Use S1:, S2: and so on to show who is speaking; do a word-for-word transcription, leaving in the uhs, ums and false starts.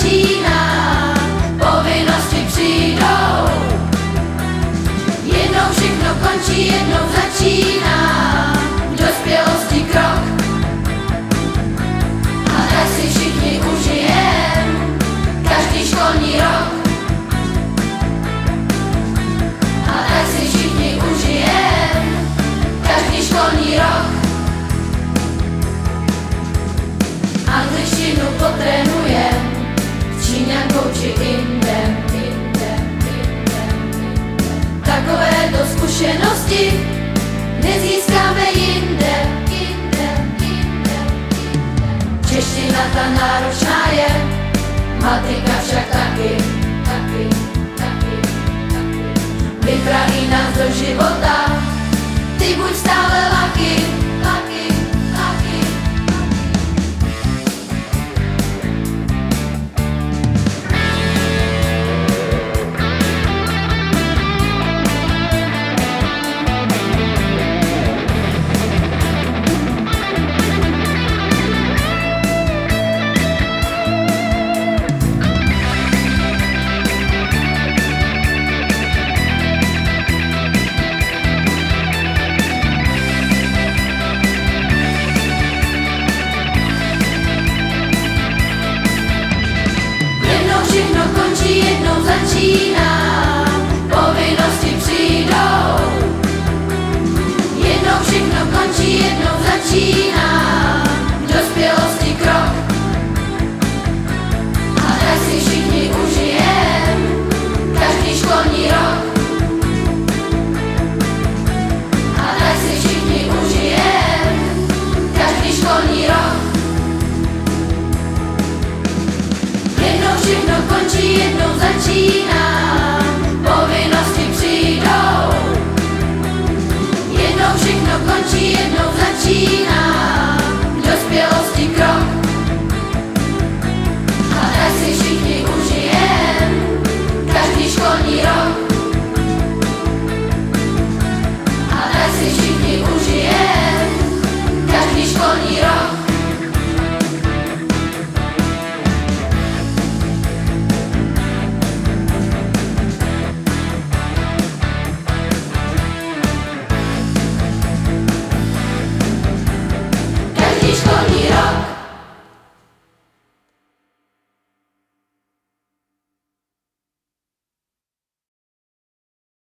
S1: začíná, povinnosti přijdou. Jednou všechno končí, jednou začíná, k dospělosti krok. A tak si všichni užijem každý školní rok. A tak si všichni užijem každý školní rok. Angličtinu potrénujem s Číňankou či Indem, Indem, Indem, Indem. Takovéto zkušenosti nezískáme jinde, jinde, jinde, jinde. Čeština ta náročná je, matika však taky, taky, taky, taky. Vypraví nás do života, ty buď stále lucky, lucky, lucky. Jednou začíná, povinnosti přijdou. Jednou všechno končí, jednou začíná, k dospělosti krok. A tak si všichni užijem každý školní rok. A tak si všichni užijem každý školní rok. Jednou všechno končí, jednou začíná.